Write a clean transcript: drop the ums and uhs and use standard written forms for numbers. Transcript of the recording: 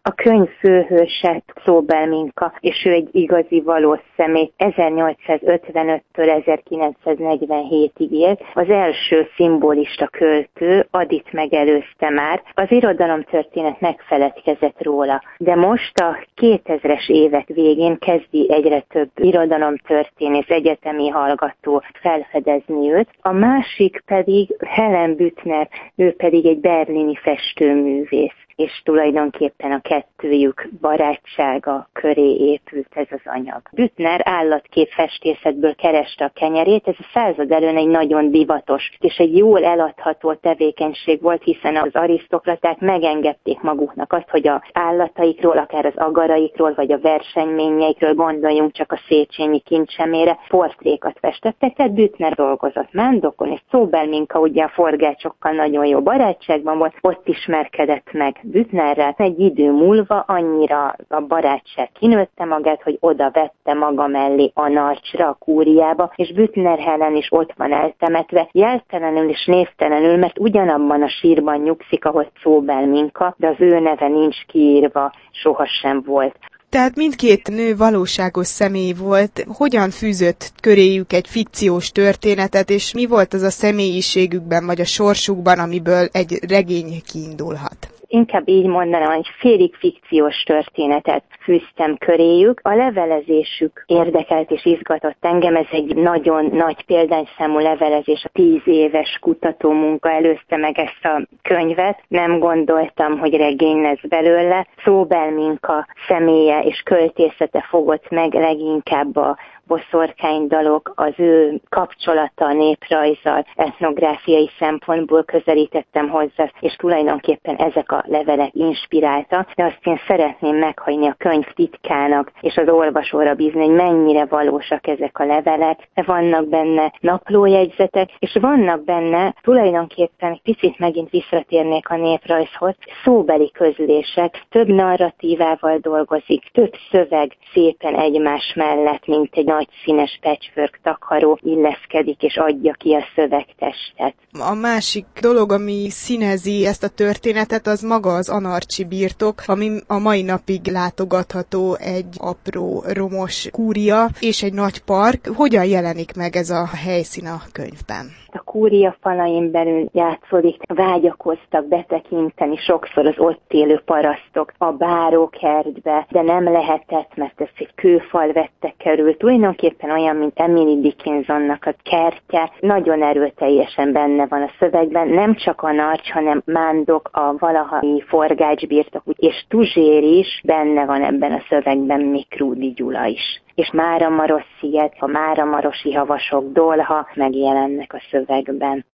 A könyv főhőse Szóbel Minka, és ő egy igazi valós személy. 1855-től 1947-ig élt. Az első szimbolista költő, Adit megelőzte már. Az irodalomtörténet megfeledkezett róla. De most a 2000-es évek végén kezdi egyre több irodalomtörténész, egyetemi hallgató felfedezni őt. A másik pedig Helen Büttner, ő pedig egy berlini festőművész, és tulajdonképpen a kettőjük barátsága köré épült ez az anyag. Büttner állatkép festészetből kereste a kenyerét, ez a század elején egy nagyon divatos és egy jól eladható tevékenység volt, hiszen az arisztokraták megengedték maguknak azt, hogy az állataikról, akár az agaraikról, vagy a versenyményeikről, gondoljunk csak a Széchenyi kincsemére, portrékat festettek, tehát Büttner dolgozott Mándokon, és Szóbel Minka ugye a forgácsokkal nagyon jó barátságban volt, ott ismerkedett meg Büttnerrel. Egy idő múlva annyira a barátság kinőtte magát, hogy oda vette maga mellé a Narcsra, a kúriába, és Büttner Helen is ott van eltemetve, jeltelenül és névtelenül, mert ugyanabban a sírban nyugszik, ahogy Szóbel Minka, de az ő neve nincs kiírva, sohasem volt. Tehát mindkét nő valóságos személy volt. Hogyan fűzött köréjük egy fikciós történetet, és mi volt az a személyiségükben, vagy a sorsukban, amiből egy regény kiindulhat? Inkább így mondanám, hogy félig fikciós történetet fűztem köréjük. A levelezésük érdekelt és izgatott engem, ez egy nagyon nagy példányszámú levelezés, a 10 éves kutatómunka előzte meg ezt a könyvet. Nem gondoltam, hogy regény lesz belőle. Szóbel Minka személye és költészete fogott meg leginkább a boszorkánydalok, az ő kapcsolata a néprajzzal, etnográfiai szempontból közelítettem hozzá, és tulajdonképpen ezek a levelek inspiráltak, de azt én szeretném meghagyni a könyv titkának, és az olvasóra bízni, hogy mennyire valósak ezek a levelek, de vannak benne naplójegyzetek, és vannak benne tulajdonképpen egy picit megint visszatérnék a néprajzhoz, szóbeli közlések, több narratívával dolgozik, több szöveg szépen egymás mellett, mint egy nagy színes patchwork takaró illeszkedik és adja ki a szövegtestet. A másik dolog, ami színezi ezt a történetet, az maga az anarcsi birtok, ami a mai napig látogatható, egy apró romos kúria és egy nagy park. Hogyan jelenik meg ez a helyszín a könyvben? A kúria falain belül játszódik, vágyakoztak betekinteni sokszor az ott élő parasztok a bárókertbe, de nem lehetett, mert ezt egy kőfal vette körül. Tulajdonképpen olyan, mint Emily Dickinsonnak a kertje, nagyon erőteljesen benne van a szövegben, nem csak a Narcs, hanem Mándok, a valahai forgácsbirtok, és Tuzsér is benne van ebben a szövegben, még Krúdy Gyula is. És Máramarossziget, a máramarosi havasok dolha megjelennek a szövegben.